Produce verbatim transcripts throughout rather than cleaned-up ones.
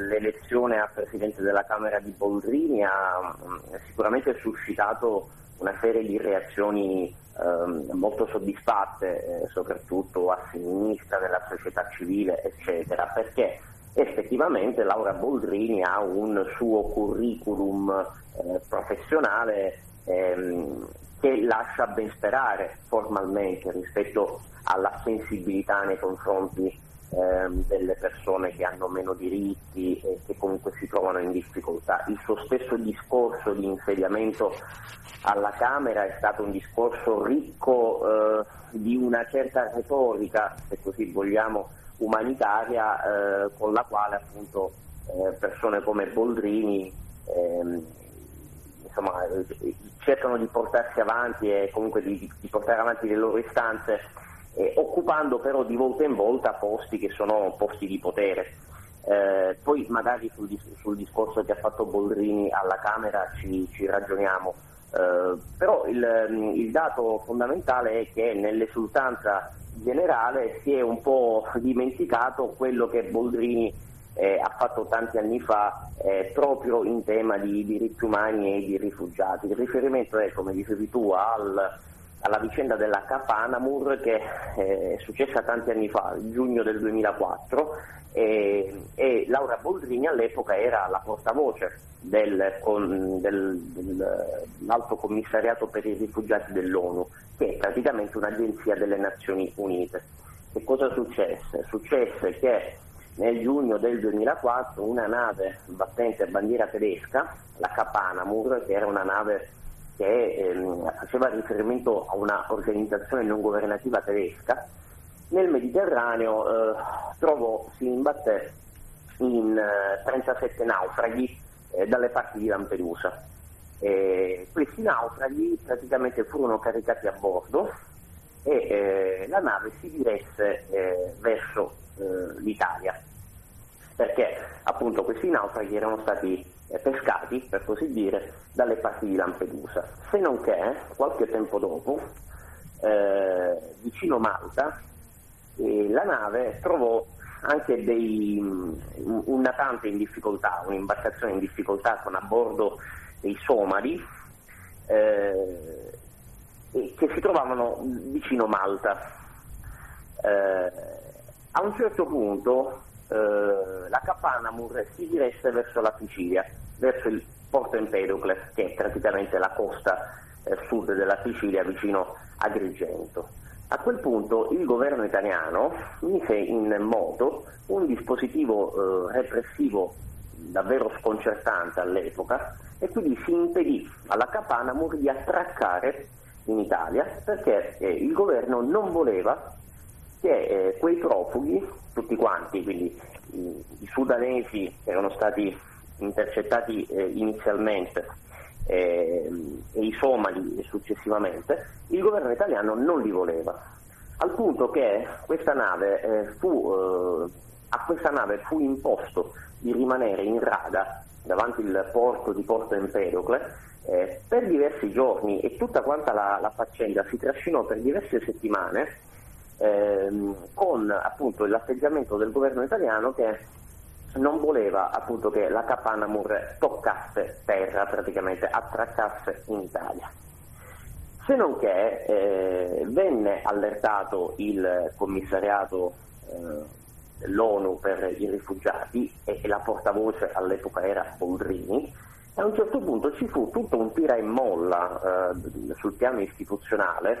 l'elezione a Presidente della Camera di Boldrini ha sicuramente suscitato una serie di reazioni eh, molto soddisfatte, eh, soprattutto a sinistra, della società civile, eccetera, perché effettivamente Laura Boldrini ha un suo curriculum eh, professionale ehm, che lascia ben sperare formalmente rispetto alla sensibilità nei confronti ehm, delle persone che hanno meno diritti e che comunque si trovano in difficoltà. Il suo stesso discorso di insediamento alla Camera è stato un discorso ricco eh, di una certa retorica, se così vogliamo, umanitaria, eh, con la quale appunto eh, persone come Boldrini ehm, insomma, cercano di portarsi avanti e comunque di, di portare avanti le loro istanze, eh, occupando però di volta in volta posti che sono posti di potere. Eh, poi magari sul, sul discorso che ha fatto Boldrini alla Camera ci, ci ragioniamo, eh, però il, il dato fondamentale è che nell'esultanza generale si è un po' dimenticato quello che Boldrini eh, ha fatto tanti anni fa eh, proprio in tema di diritti umani e di rifugiati. Il riferimento è, come dicevi tu, al, alla vicenda della Kapanamur, che eh, è successa tanti anni fa, il giugno del duemilaquattro, e, e Laura Boldrini all'epoca era la portavoce del, con, del, dell'Alto Commissariato per i Rifugiati dell'ONU, che è praticamente un'agenzia delle Nazioni Unite. Che cosa successe? Successe che nel giugno del duemilaquattro una nave battente a bandiera tedesca, la Kapanamur, che era una nave che ehm, faceva riferimento a una organizzazione non governativa tedesca, nel Mediterraneo eh, trovò, si imbatté in eh, trentasette naufraghi eh, dalle parti di Lampedusa. E questi naufraghi praticamente furono caricati a bordo e eh, la nave si diresse eh, verso eh, l'Italia, perché appunto questi naufraghi erano stati eh, pescati, per così dire, dalle parti di Lampedusa. Se non che qualche tempo dopo, eh, vicino Malta, eh, la nave trovò anche dei, un natante in difficoltà, un'imbarcazione in difficoltà con a bordo dei somali eh, che si trovavano vicino Malta. Eh, a un certo punto eh, la Kapanamur si diresse verso la Sicilia, verso il Porto Empedocle, che è praticamente la costa eh, sud della Sicilia, vicino a Agrigento. A quel punto il governo italiano mise in moto un dispositivo eh, repressivo davvero sconcertante all'epoca, e quindi si impedì alla Kapanamur di attraccare in Italia, perché eh, il governo non voleva che eh, quei profughi, tutti quanti, quindi i, i sudanesi che erano stati intercettati eh, inizialmente eh, e i somali successivamente, il governo italiano non li voleva, al punto che questa nave eh, fu, eh, a questa nave fu imposto di rimanere in rada davanti il porto di Porto Empedocle eh, per diversi giorni, e tutta quanta la, la faccenda si trascinò per diverse settimane ehm, con appunto l'atteggiamento del governo italiano che non voleva appunto che la Kapanamur toccasse terra, praticamente attraccasse in Italia. Se non che eh, venne allertato il commissariato eh, dell'ONU per i rifugiati, e la portavoce all'epoca era Boldrini, e a un certo punto ci fu tutto un tira e molla eh, sul piano istituzionale,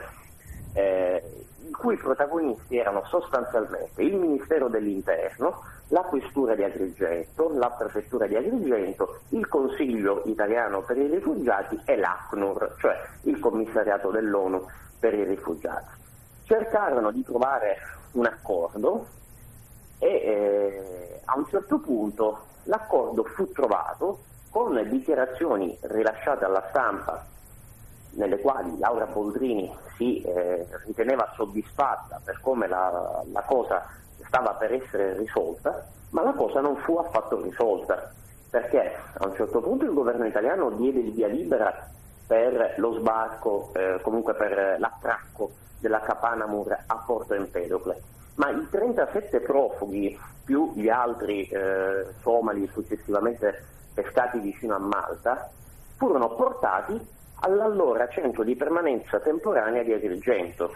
eh, i cui protagonisti erano sostanzialmente il Ministero dell'Interno, la Questura di Agrigento, la Prefettura di Agrigento, il Consiglio italiano per i rifugiati e l'ACNUR, cioè il Commissariato dell'ONU per i rifugiati. Cercarono di trovare un accordo e eh, a un certo punto l'accordo fu trovato con dichiarazioni rilasciate alla stampa, nelle quali Laura Boldrini si eh, riteneva soddisfatta per come la, la cosa stava per essere risolta, ma la cosa non fu affatto risolta, perché a un certo punto il governo italiano diede il via libera per lo sbarco, eh, comunque per l'attracco della Kapanamur a Porto Empedocle. ma i trentasette profughi più gli altri eh, somali successivamente pescati vicino a Malta furono portati all'allora centro di permanenza temporanea di Agrigento.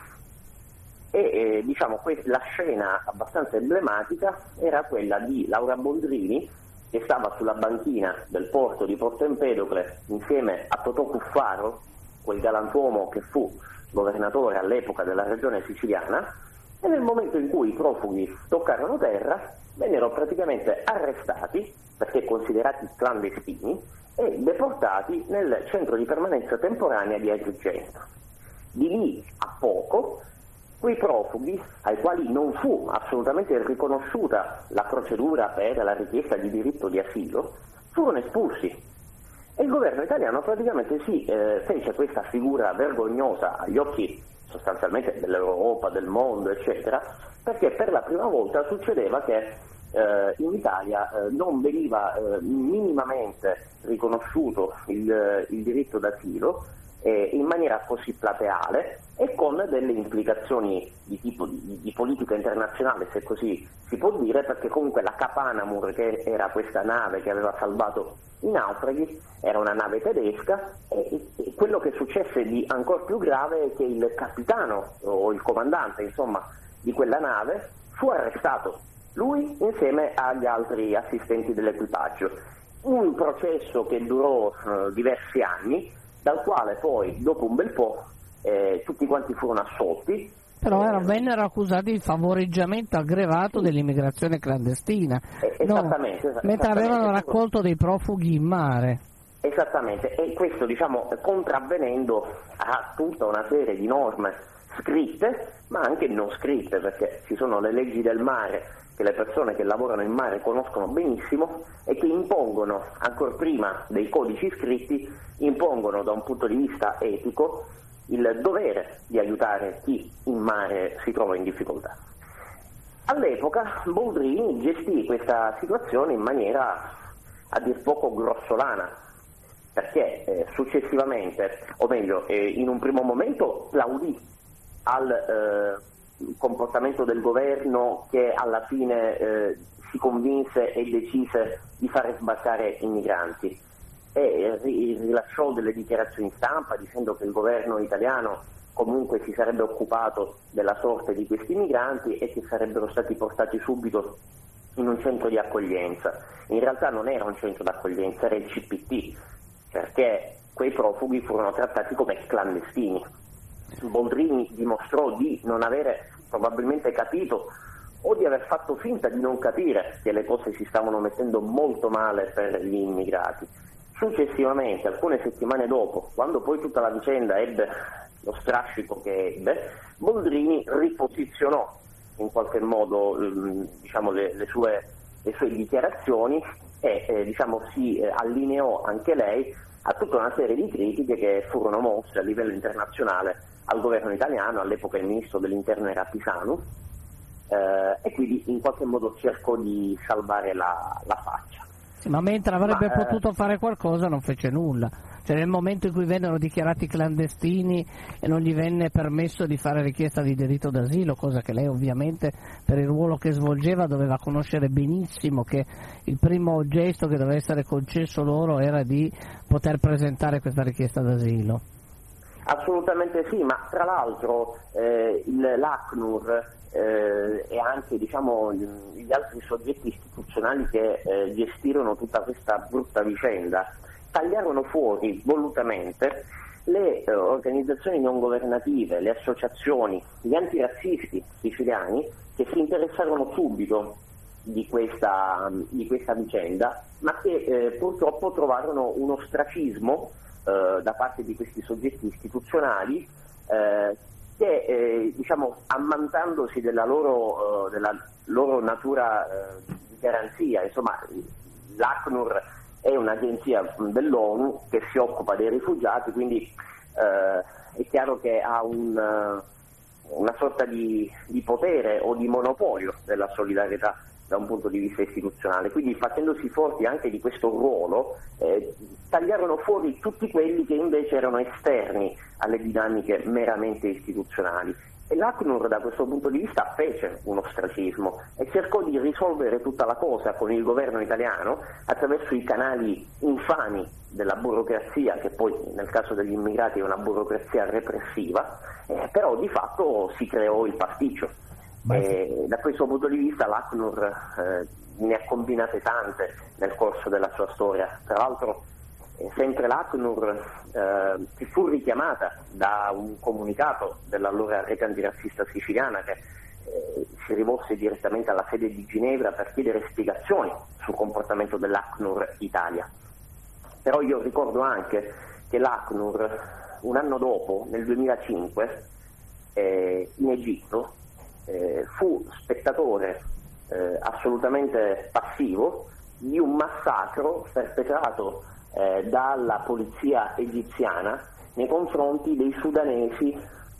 E eh, diciamo que- la scena abbastanza emblematica era quella di Laura Boldrini, che stava sulla banchina del porto di Porto Empedocle insieme a Totò Cuffaro, quel galantuomo che fu governatore all'epoca della regione siciliana, e nel momento in cui i profughi toccarono terra vennero praticamente arrestati perché considerati clandestini e deportati nel centro di permanenza temporanea di Agrigento. Di lì a poco quei profughi, ai quali non fu assolutamente riconosciuta la procedura per la richiesta di diritto di asilo, furono espulsi. E il governo italiano praticamente si eh, fece questa figura vergognosa agli occhi sostanzialmente dell'Europa, del mondo, eccetera, perché per la prima volta succedeva che eh, in Italia eh, non veniva eh, minimamente riconosciuto il, il diritto d'asilo eh, in maniera così plateale e con delle implicazioni di tipo di, di politica internazionale, se così si può dire, perché comunque la Capanamur, che era questa nave che aveva salvato i naufraghi, era una nave tedesca, e, e quello che successe di ancora più grave è che il capitano o il comandante, insomma, di quella nave fu arrestato, lui insieme agli altri assistenti dell'equipaggio. Un processo che durò eh, diversi anni, dal quale poi, dopo un bel po', eh, tutti quanti furono assolti. Però era, vennero accusati di favoreggiamento aggravato dell'immigrazione clandestina, eh, esattamente, no, mentre avevano raccolto dei profughi in mare. Esattamente, e questo, diciamo, contravvenendo a tutta una serie di norme scritte, ma anche non scritte, perché ci sono le leggi del mare che le persone che lavorano in mare conoscono benissimo e che impongono, ancor prima dei codici scritti, impongono da un punto di vista etico il dovere di aiutare chi in mare si trova in difficoltà. All'epoca Boldrini gestì questa situazione in maniera a dir poco grossolana, perché eh, successivamente, o meglio, eh, in un primo momento plaudì al eh, comportamento del governo, che alla fine eh, si convinse e decise di fare sbarcare i migranti, e rilasciò delle dichiarazioni stampa dicendo che il governo italiano comunque si sarebbe occupato della sorte di questi migranti e che sarebbero stati portati subito in un centro di accoglienza. In realtà non era un centro di accoglienza, era il C P T, perché quei profughi furono trattati come clandestini. Boldrini dimostrò di non avere probabilmente capito, o di aver fatto finta di non capire, che le cose si stavano mettendo molto male per gli immigrati. Successivamente, alcune settimane dopo, quando poi tutta la vicenda ebbe lo strascico che ebbe, Boldrini riposizionò in qualche modo ehm, diciamo, le, le, sue, le sue dichiarazioni e eh, diciamo, si eh, allineò anche lei a tutta una serie di critiche che furono mosse a livello internazionale al governo italiano. All'epoca il ministro dell'interno era Pisanu, eh, e quindi in qualche modo cercò di salvare la, la faccia. Ma mentre avrebbe Ma, potuto eh, fare qualcosa non fece nulla. Cioè, nel momento in cui vennero dichiarati clandestini e non gli venne permesso di fare richiesta di diritto d'asilo, cosa che lei ovviamente per il ruolo che svolgeva doveva conoscere benissimo, che il primo gesto che doveva essere concesso loro era di poter presentare questa richiesta d'asilo. Assolutamente sì, ma tra l'altro eh, l'ACNUR eh, e anche, diciamo, gli altri soggetti istituzionali che eh, gestirono tutta questa brutta vicenda tagliarono fuori volutamente le eh, organizzazioni non governative, le associazioni, gli antirazzisti siciliani, che si interessarono subito di questa, di questa vicenda, ma che eh, purtroppo trovarono un ostracismo eh, da parte di questi soggetti istituzionali eh, che, eh, diciamo, ammantandosi della loro, eh, della loro natura eh, di garanzia, insomma, l'ACNUR è un'agenzia dell'ONU che si occupa dei rifugiati, quindi eh, è chiaro che ha un, una sorta di, di potere o di monopolio della solidarietà da un punto di vista istituzionale, quindi facendosi forti anche di questo ruolo eh, tagliarono fuori tutti quelli che invece erano esterni alle dinamiche meramente istituzionali, E l'ACNUR da questo punto di vista fece un ostracismo e cercò di risolvere tutta la cosa con il governo italiano attraverso i canali infami della burocrazia, che poi nel caso degli immigrati è una burocrazia repressiva, eh, però di fatto si creò il pasticcio. E da questo punto di vista l'ACNUR eh, ne ha combinate tante nel corso della sua storia. Tra l'altro sempre l'ACNUR eh, si fu richiamata da un comunicato dell'allora rete antirazzista siciliana che eh, si rivolse direttamente alla sede di Ginevra per chiedere spiegazioni sul comportamento dell'ACNUR Italia. Però io ricordo anche che l'ACNUR un anno dopo, nel duemilacinque, eh, in Egitto eh, fu spettatore eh, assolutamente passivo di un massacro perpetrato Eh, dalla polizia egiziana nei confronti dei sudanesi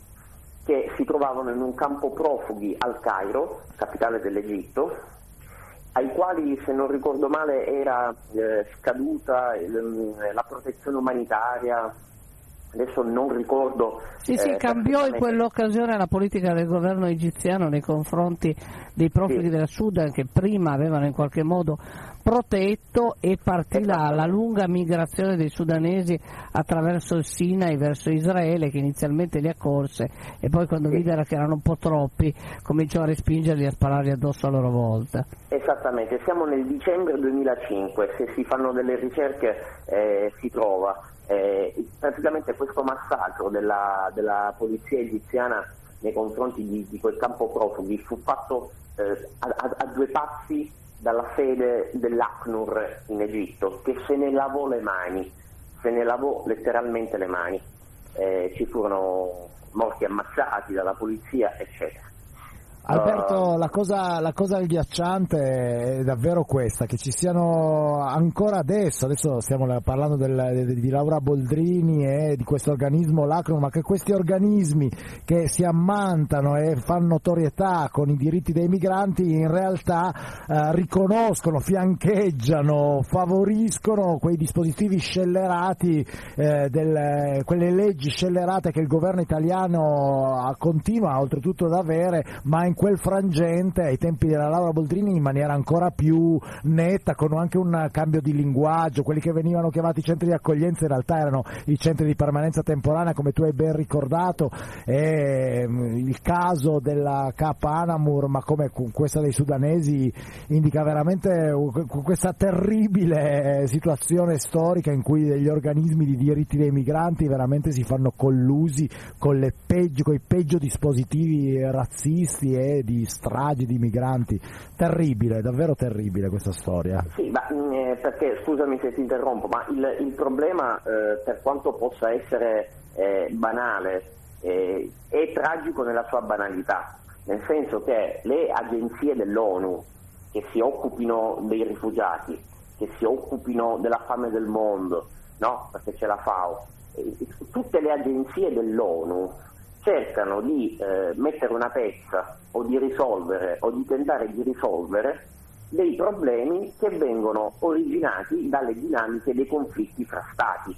che si trovavano in un campo profughi al Cairo, capitale dell'Egitto, ai quali, se non ricordo male, era eh, scaduta il, la protezione umanitaria. Adesso non ricordo. Sì, sì, eh, cambiò in quell'occasione la politica del governo egiziano nei confronti dei profughi sì. del Sudan, che prima avevano in qualche modo protetto, e partì la, la lunga migrazione dei sudanesi attraverso il Sinai verso Israele, che inizialmente li accorse e poi, quando sì. videro che erano un po' troppi, cominciò a respingerli e a spararli addosso a loro volta. Esattamente, siamo nel dicembre duemilacinque, se si fanno delle ricerche eh, si trova. Eh, praticamente questo massacro della, della polizia egiziana nei confronti di, di quel campo profughi fu fatto eh, a, a, a due passi dalla sede dell'ACNUR in Egitto, che se ne lavò le mani, se ne lavò letteralmente le mani. Eh, ci furono morti ammazzati dalla polizia, eccetera. Alberto, la cosa, la cosa agghiacciante è davvero questa, che ci siano ancora adesso, adesso stiamo parlando del, di Laura Boldrini e di questo organismo l'ACNUR, ma che questi organismi che si ammantano e fanno notorietà con i diritti dei migranti in realtà eh, riconoscono, fiancheggiano, favoriscono quei dispositivi scellerati, eh, del, quelle leggi scellerate che il governo italiano continua oltretutto ad avere, ma in quel frangente, ai tempi della Laura Boldrini, in maniera ancora più netta, con anche un cambio di linguaggio. Quelli che venivano chiamati centri di accoglienza in realtà erano i centri di permanenza temporanea, come tu hai ben ricordato, e il caso della K Anamur, ma come questa dei sudanesi, indica veramente questa terribile situazione storica in cui degli organismi di diritti dei migranti veramente si fanno collusi con le peggio, con i peggio dispositivi razzisti e di stragi di migranti. Terribile, davvero terribile questa storia. Sì, ma eh, perché, scusami se ti interrompo, ma il, il problema, eh, per quanto possa essere eh, banale, eh, è tragico nella sua banalità, nel senso che le agenzie dell'ONU che si occupino dei rifugiati, che si occupino della fame del mondo, no? Perché c'è la FAO, eh, tutte le agenzie dell'ONU cercano di eh, mettere una pezza o di risolvere o di tentare di risolvere dei problemi che vengono originati dalle dinamiche dei conflitti fra stati.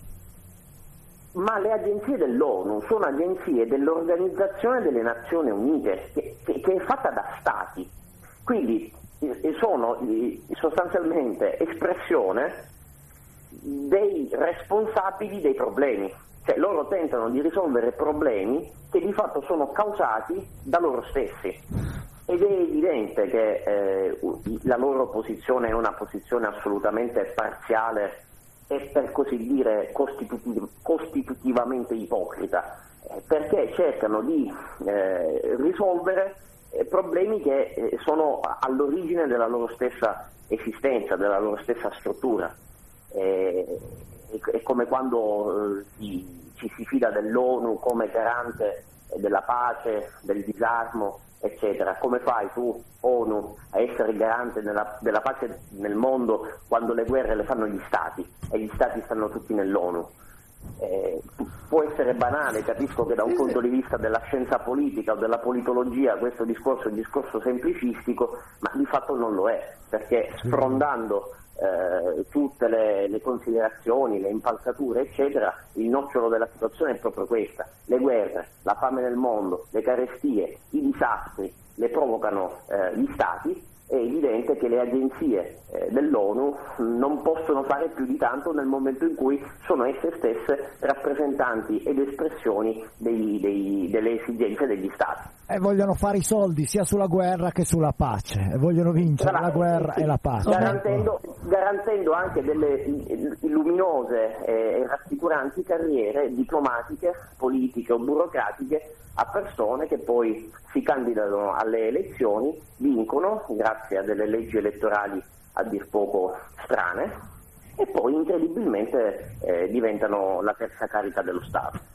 Ma le agenzie dell'ONU sono agenzie dell'Organizzazione delle Nazioni Unite, che, che, che è fatta da stati, quindi eh, sono eh, sostanzialmente espressione dei responsabili dei problemi. Cioè, loro tentano di risolvere problemi che di fatto sono causati da loro stessi, ed è evidente che eh, la loro posizione è una posizione assolutamente parziale e, per così dire, costitutiv- costitutivamente ipocrita, eh, perché cercano di eh, risolvere eh, problemi che eh, sono all'origine della loro stessa esistenza, della loro stessa struttura. Eh, È come quando eh, ci, ci si fida dell'ONU come garante della pace, del disarmo, eccetera. Come fai tu, ONU, a essere garante della, della pace nel mondo quando le guerre le fanno gli stati e gli stati stanno tutti nell'ONU? eh, può essere banale, capisco che da un punto di vista della scienza politica o della politologia questo discorso è un discorso semplicistico, ma di fatto non lo è, perché sfrondando eh, tutte le, le considerazioni, le impalcature eccetera, il nocciolo della situazione è proprio questa: le guerre, la fame nel mondo, le carestie, i disastri le provocano eh, gli stati. È evidente che le agenzie eh, dell'ONU non possono fare più di tanto nel momento in cui sono esse stesse rappresentanti ed espressioni dei, dei, delle esigenze degli Stati. E vogliono fare i soldi sia sulla guerra che sulla pace, e vogliono vincere Tra la guerra e la pace. Garantendo, garantendo anche delle luminose e rassicuranti carriere diplomatiche, politiche o burocratiche a persone che poi si candidano alle elezioni, vincono grazie a delle leggi elettorali a dir poco strane e poi incredibilmente eh, diventano la terza carica dello Stato.